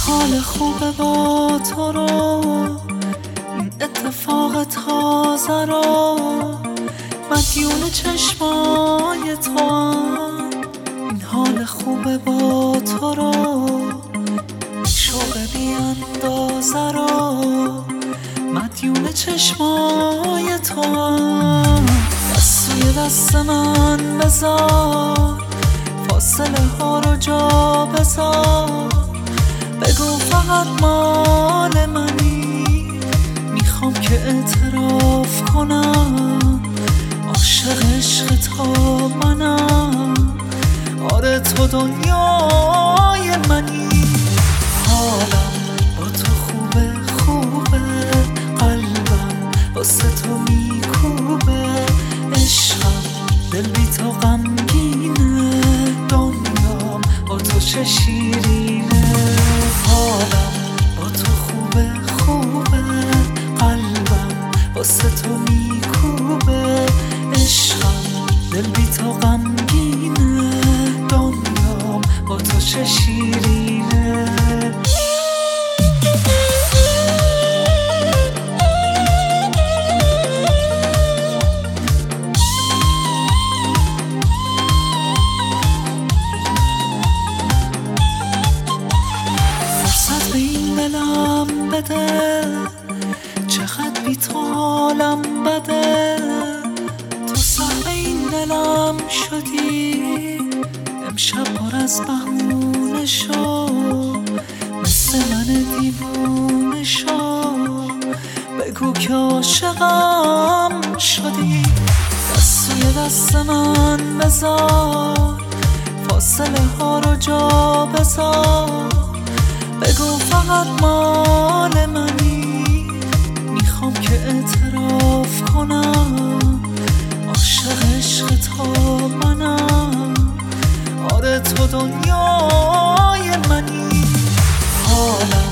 حال خوبه با تو رو، این اتفاق تازه رو، مدیون چشمای تو. این حال خوبه با تو رو، این شوق بی اندازه رو، مدیون چشمای تو. دست روی دست من بذار، فاصله ها رو جا بذار، بگو فقط مال منی. میخوام که اعتراف کنم عاشق عشق تا منم. آره تو دنیای منی. حالم با تو خوبه خوبه، قلبم واسه تو میکوبه. عشقم دل بی تو غمگینه، دنیام با تو چه شیرینه. حالم با تو خوبه خوبه، قلبم واسه تو میکوبه. عشقم دل بی تو غمگینه، دنیام با تو چه شیرینه. فرصت به این دلم بده، چقدر بی تو حالم بده. تو سهم این دلم شدی، امشب پر از بهونه شو، مثل من دیوونه شو. بگو که عاشقم شدی. دست روی دست من بذار، فاصله ها رو جا بذار، بگو فقط مال منی. میخوام که اعتراف کنم عاشق عشق تا منم. آره تو دنیای منی. حالم